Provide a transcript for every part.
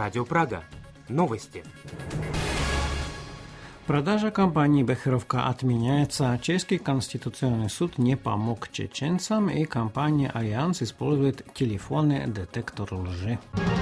Радио Прага. Новости. Продажа компании «Бехеровка» отменяется. Чешский конституционный суд не помог чеченцам, и компания «Альянс» использует телефонный детектор лжи.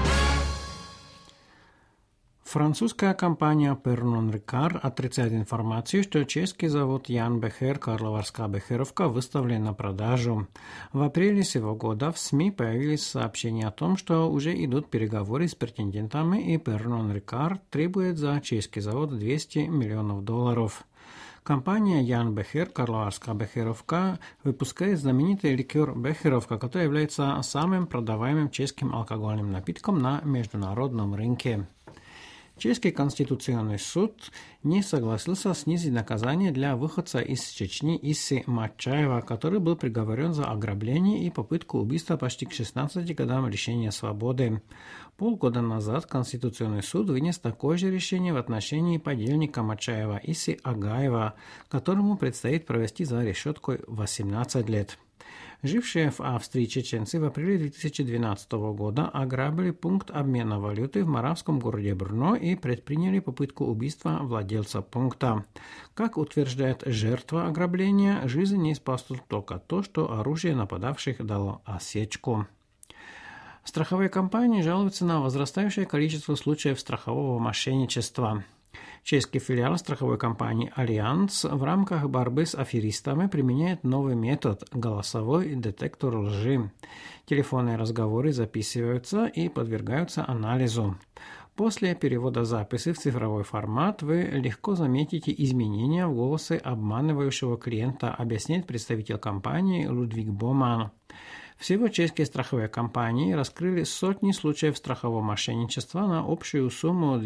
Французская компания Pernod Ricard отрицает информацию, что чешский завод Ян Бехер Карловарская Бехеровка выставлен на продажу. В апреле сего года в СМИ появились сообщения о том, что уже идут переговоры с претендентами, и Pernod Ricard требует за чешский завод $200 миллионов. Компания Ян Бехер Карловарская Бехеровка выпускает знаменитый ликер Бехеровка, который является самым продаваемым чешским алкогольным напитком на международном рынке. Чешский конституционный суд не согласился снизить наказание для выходца из Чечни Иссы Матчаева, который был приговорен за ограбление и попытку убийства почти к 16 годам лишения свободы. Полгода назад Конституционный суд вынес такое же решение в отношении подельника Матчаева Иссы Агаева, которому предстоит провести за решеткой 18 лет. Жившие в Австрии чеченцы в апреле 2012 года ограбили пункт обмена валюты в моравском городе Брно и предприняли попытку убийства владельца пункта. Как утверждает жертва ограбления, жизнь не спасло только то, что оружие нападавших дало осечку. Страховые компании жалуются на возрастающее количество случаев страхового мошенничества. Чешский филиал страховой компании «Альянс» в рамках борьбы с аферистами применяет новый метод – голосовой детектор лжи. Телефонные разговоры записываются и подвергаются анализу. После перевода записи в цифровой формат вы легко заметите изменения в голосе обманывающего клиента, объясняет представитель компании Людвиг Боман. Всего чешские страховые компании раскрыли сотни случаев страхового мошенничества на общую сумму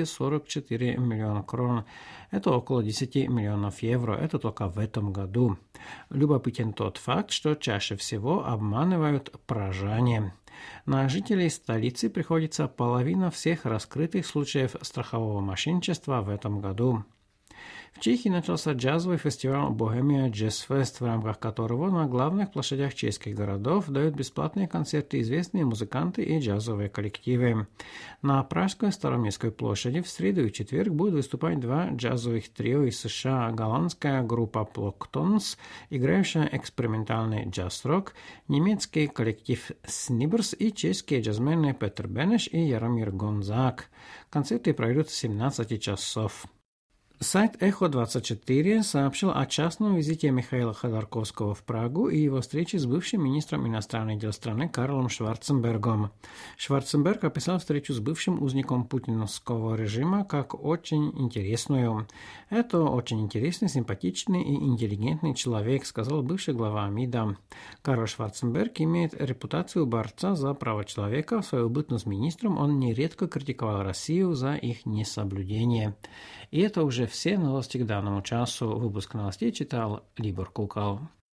244 миллиона крон. Это около 10 миллионов евро. Это только в этом году. Любопытен тот факт, что чаще всего обманывают пражане. На жителей столицы приходится половина всех раскрытых случаев страхового мошенничества в этом году. В Чехии начался джазовый фестиваль Bohemia Jazz Fest, в рамках которого на главных площадях чешских городов дают бесплатные концерты известные музыканты и джазовые коллективы. На Пражской Староместской площади в среду и четверг будут выступать два джазовых трио из США: голландская группа Plocktons, играющая экспериментальный джаз-рок, немецкий коллектив Snibbers и чешские джазмены Петр Бенеш и Яромир Гонзак. Концерты пройдут с 17 часов. Сайт Эхо24 сообщил о частном визите Михаила Ходорковского в Прагу и его встрече с бывшим министром иностранных дел страны Карлом Шварценбергом. Шварценберг описал встречу с бывшим узником путиновского режима как очень интересную. «Это очень интересный, симпатичный и интеллигентный человек», сказал бывший глава МИДа. Карл Шварценберг имеет репутацию борца за права человека. В свою бытность министром он нередко критиковал Россию за их несоблюдение. И это уже все новости к данному часу. Выпуск новостей читал Либор Кукал.